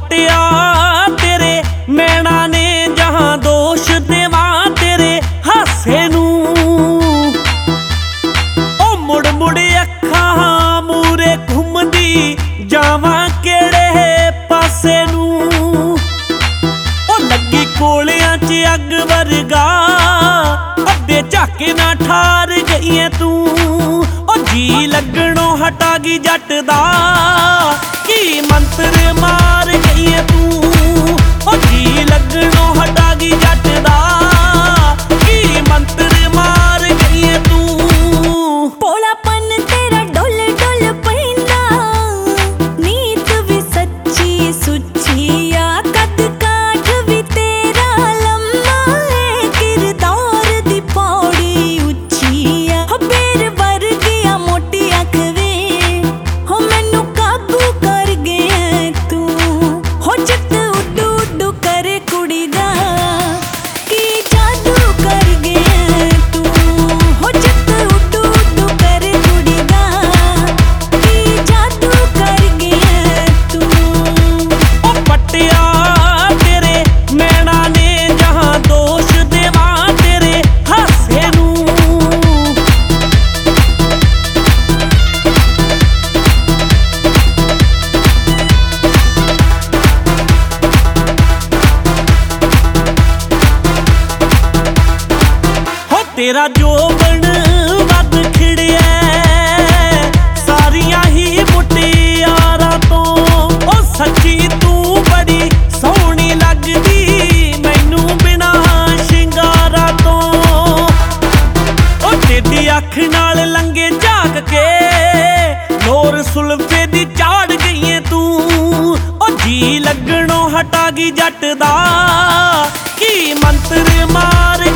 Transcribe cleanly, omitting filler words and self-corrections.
पटिया तेरे नैना ने जहां दोष देवा तेरे हासे नू ओ मुड़ मुड़ अखां मूरे घुमदी जावां केड़े पासे नू ओ लगी कोलियां च अग वर्गा अद्धे झाके ना ठार गई है तू ओ जी लगणों हटा गई जट दा की मंत्र मार गई है तू ओ जी लगणों हटा गई जट दा की मंत्र मार गई है तू। भोलापन तेरा डोल डोल पैंदा नीत भी सच्ची सुच्ची आ कद काठ भी तेरा लम्मा है किरदार दी पौड़ी उच्ची आ बेर वर्गिया मोटी अख वे हो मैनू काबू कर गया तू हो चित उड्डू उड्डू करे कुड़ी दा की जादू कर गया तू हो चित उड्डू उड्डू करे कुड़ी दा की जादू कर गया तू। ओ पटिया तेरे नैना ने जहां दोष देवा तेरे हासे नू हो तेरा जोबन वध खिड़िया सारियां ही मुटियारां तो ओ सच्ची तू बड़ी सोहनी लगदी मैनू बिना शिंगारा तो ओ तेरी अख नाल लंगे झाक के लोर सुल्फे दी चाड़ गई है तू ओ जी लगणों हटा गई जट दा की मंत्र मार